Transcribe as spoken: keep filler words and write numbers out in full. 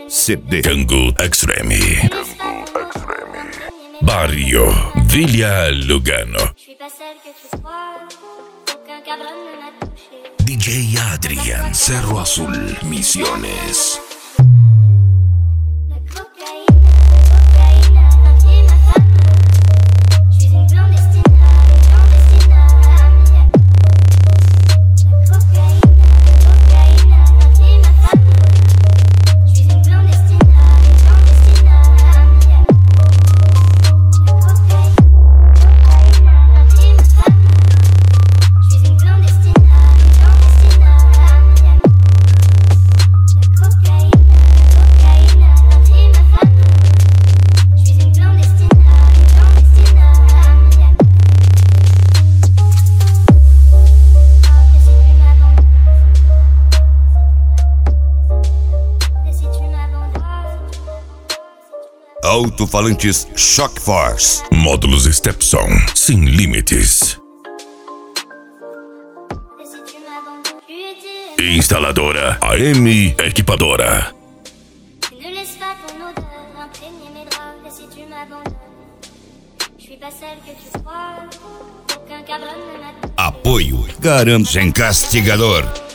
C D. Kangoo Extreme. Barrio Villa Lugano. D J Adrian, Cerro Azul, Misiones. Alto-falantes Shock Force. Módulos Stepson, sem limites. Instaladora A M Equipadora. Apoio Garantem Castigador.